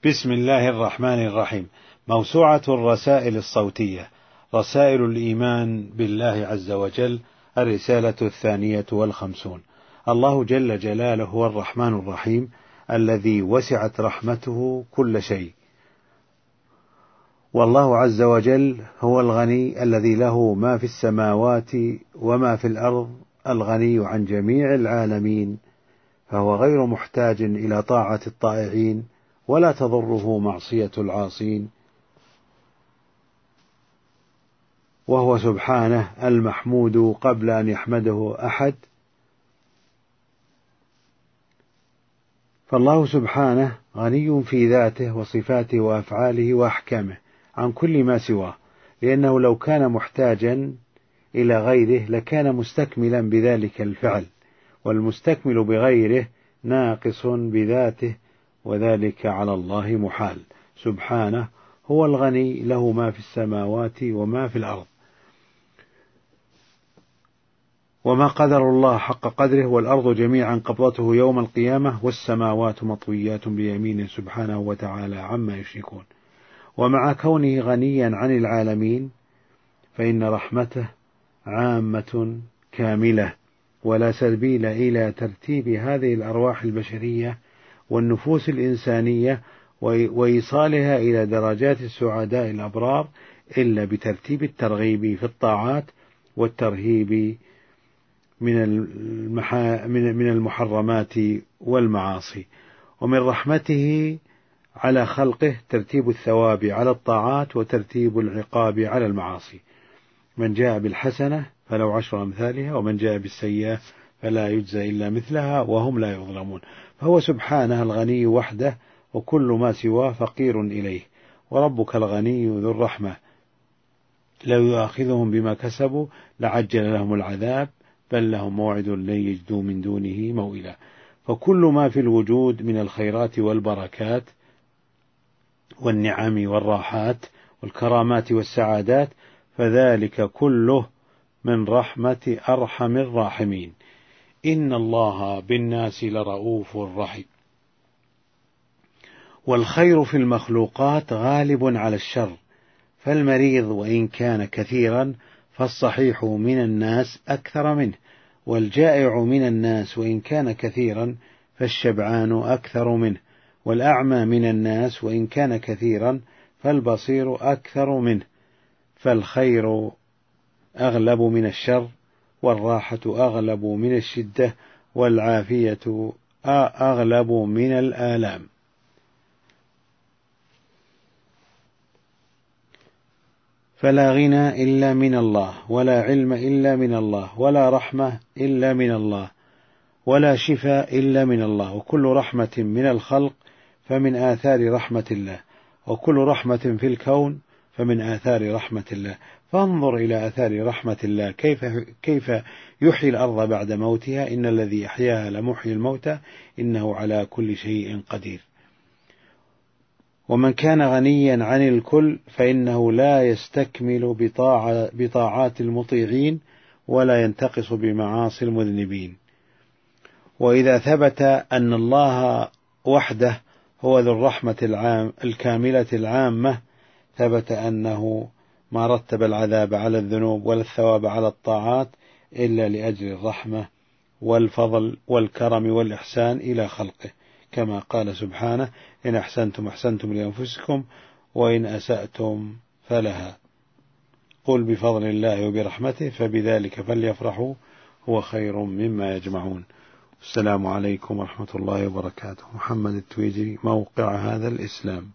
بسم الله الرحمن الرحيم. موسوعة الرسائل الصوتية، رسائل الإيمان بالله عز وجل، الرسالة 52. الله جل جلاله هو الرحمن الرحيم الذي وسعت رحمته كل شيء، والله عز وجل هو الغني الذي له ما في السماوات وما في الأرض، الغني عن جميع العالمين، فهو غير محتاج إلى طاعة الطائعين ولا تضره معصية العاصين، وهو سبحانه المحمود قبل أن يحمده أحد. فالله سبحانه غني في ذاته وصفاته وأفعاله وأحكامه عن كل ما سواه، لأنه لو كان محتاجا إلى غيره لكان مستكملا بذلك الفعل، والمستكمل بغيره ناقص بذاته، وذلك على الله محال. سبحانه هو الغني، له ما في السماوات وما في الأرض، وما قدر الله حق قدره، والأرض جميعا قبضته يوم القيامة، والسماوات مطويات بيمينه سبحانه وتعالى عما يشركون. ومع كونه غنيا عن العالمين فإن رحمته عامة كاملة، ولا سبيل إلى ترتيب هذه الأرواح البشرية والنفوس الإنسانية وإيصالها إلى درجات السعداء الأبرار إلا بترتيب الترغيب في الطاعات والترهيب من المحرمات والمعاصي. ومن رحمته على خلقه ترتيب الثواب على الطاعات وترتيب العقاب على المعاصي. من جاء بالحسنة فلو 10 أمثالها، ومن جاء بالسيئة فلا يجزى إلا مثلها وهم لا يظلمون. فهو سبحانه الغني وحده، وكل ما سواه فقير إليه. وربك الغني ذو الرحمة، لو يؤاخذهم بما كسبوا لعجل لهم العذاب، بل لهم موعد لن يجدوا من دونه موئلا. فكل ما في الوجود من الخيرات والبركات والنعم والراحات والكرامات والسعادات فذلك كله من رحمة أرحم الراحمين. إن الله بالناس لرؤوف رحيم. والخير في المخلوقات غالب على الشر، فالمريض وإن كان كثيرا فالصحيح من الناس أكثر منه، والجائع من الناس وإن كان كثيرا فالشبعان أكثر منه، والأعمى من الناس وإن كان كثيرا فالبصير أكثر منه. فالخير أغلب من الشر، والراحة أغلب من الشدة، والعافية أغلب من الآلام. فلا غنى إلا من الله، ولا علم إلا من الله، ولا رحمة إلا من الله، ولا شفاء إلا من الله. وكل رحمة من الخلق فمن آثار رحمة الله، وكل رحمة في الكون فمن آثار رحمة الله. فانظر إلى آثار رحمة الله، كيف يحيي الأرض بعد موتها، إن الذي أحياها لمحيي الموتى إنه على كل شيء قدير. ومن كان غنيا عن الكل فإنه لا يستكمل بطاعات المطيعين، ولا ينتقص بمعاصي المذنبين. وإذا ثبت أن الله وحده هو ذو الرحمة الكاملة العامة، ثبت أنه ما رتب العذاب على الذنوب ولا الثواب على الطاعات إلا لأجل الرحمة والفضل والكرم والإحسان إلى خلقه، كما قال سبحانه: إن أحسنتم أحسنتم لأنفسكم وإن أسأتم فلها، قل بفضل الله وبرحمته فبذلك فليفرحوا هو خير مما يجمعون. السلام عليكم ورحمة الله وبركاته. محمد التويجري، موقع هذا الإسلام.